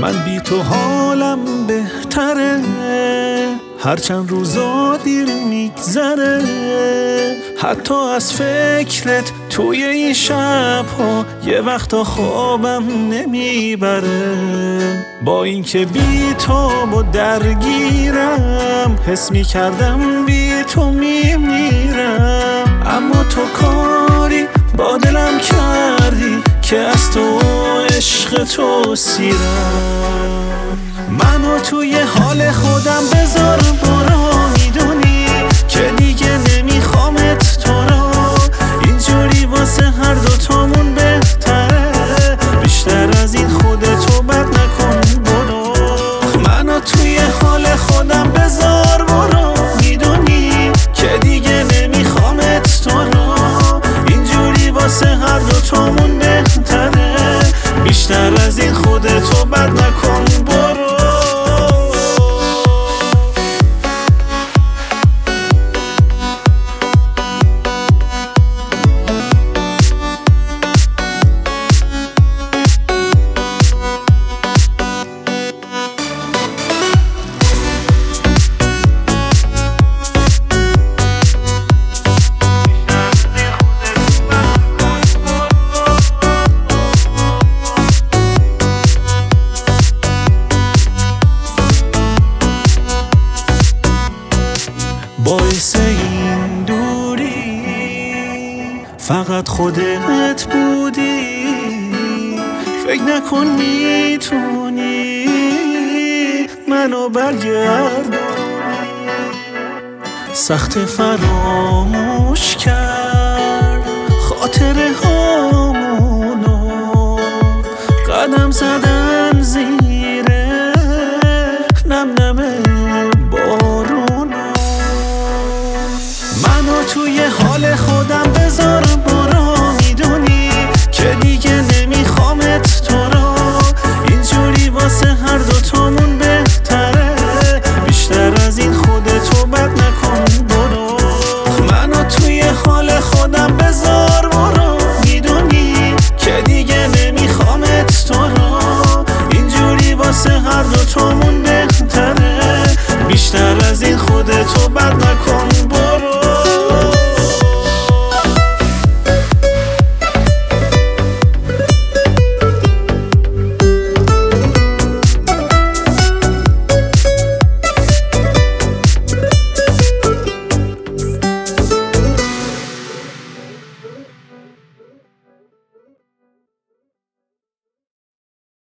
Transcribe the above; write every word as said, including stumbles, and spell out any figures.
من بی تو حالم بهتره، هرچند روزا دیر میگذره، حتی از فکرت توی این شبها یه وقتا خوابم نمیبره. با اینکه بی تو با درگیرم، حس میکردم بی تو میمیرم، اما تو کاری با دلم کردی که از تو عشق تو سیرم. منو توی حال خودم بذار برو، میدونی که دیگه نمیخوامت تو رو، اینجوری واسه هر دوتامون بهتره، بیشتر از این خودتو بد نکن برو. منو توی حال خودم بذار برو، میدونی که دیگه نمیخوامت تو رو، اینجوری واسه هر دوتامون بهتره، بیشتر از این خودتو بد نکن برو. باعث این دوری فقط خودت بودی، فکر نکن میتونی منو برگردونی. سخت فراموش کرد خاطره هامونو، قدم زدن زیره نم نمه توی حال خودم بذار برو، میدونی که دیگه نمیخوامت تو رو، اینجوری واسه هر دوتامون بهتره، بیشتر از این خودتو بد نکن برو. منو توی حال خودم بذار برو، میدونی که دیگه نمیخوامت تو